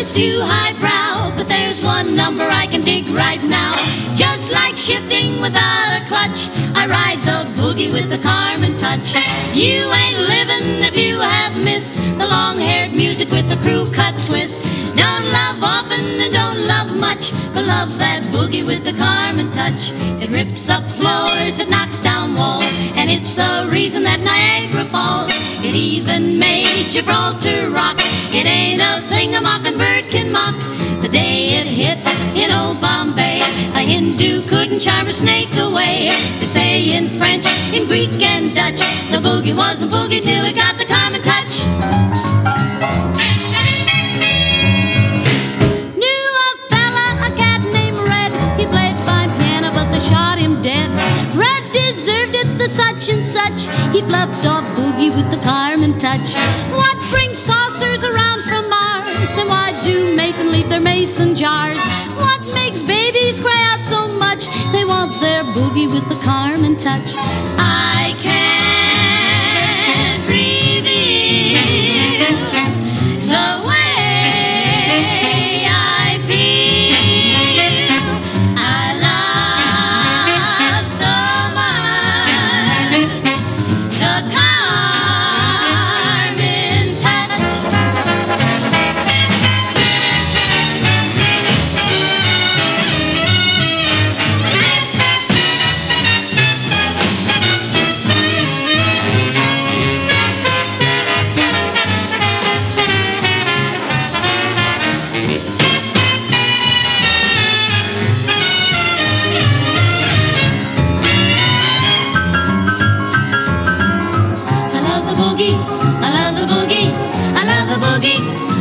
it's too highbrow, but there's one number I can dig right now. Just like shifting without a clutch, I ride the boogie with the Carmen touch. You ain't living if you have missed the long-haired music with the crew cut twist. Don't love often and don't love much, but love that boogie with the Carmen touch. It rips up floors, it knocks down walls, and it's the reason that Niagara falls. It even made Gibraltar rock. It ain't a thing a mockingbird can mock. The day it hit in old Bombay, a Hindu couldn't charm a snake away. They say in French, in Greek and Dutch, the boogie wasn't boogie till it got the Carmen touch. Knew a fella, a cat named Red. He played fine piano, but they shot him dead. Red deserved it, the such and such. He bluffed off boogie with the Carmen touch. What brings saucers around from Mars? And why do Mason leave their mason jars? What makes babies cry out so much? They want their boogie with the Carmen touch. I can't reveal the way I feel. I love so much the Carmen touch. I love the boogie, I love the boogie, I love the boogie.